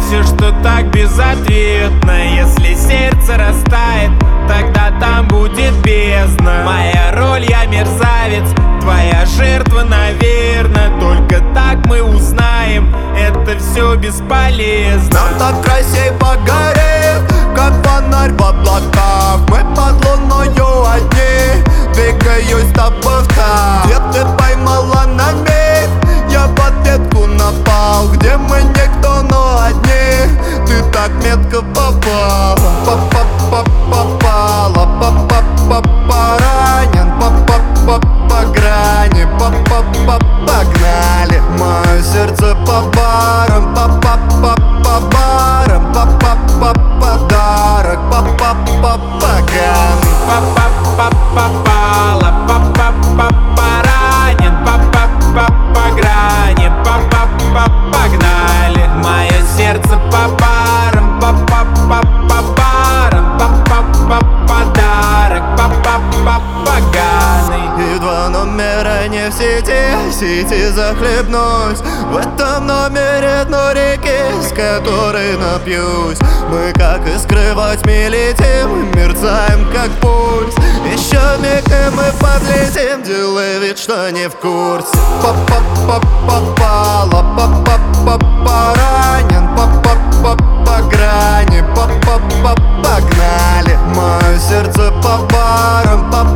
все, что так безответно. Если сердце растает, тогда там будет бездна. Моя роль, я мерзавец, твоя жертва, наверно. Только так мы узнаем, это все бесполезно. Нам так красей погорит, как фонарь в облаках. Мы под луною одни, двигаюсь с тобой в такт. Где ты поймала на миг, я в ответку напал. Где мы никто, но одни, ты так метко попала. Попала, ранен, по грани, погнали. Мое сердце по барам, по барам, подарок, поганый. Попала, поранен, по грани, погнали. Мое сердце по барам, по барам, подарок, поганый. И два номера не в сети захлебнусь. В этом номере дно реки, с которой напьюсь. Мы как искры во тьме летим, мерцаем как пульс. Еще миг и мы подлетим, делай вид, что не в курсе. Попала, ранен, по грани, погнали. Мое сердце по барам,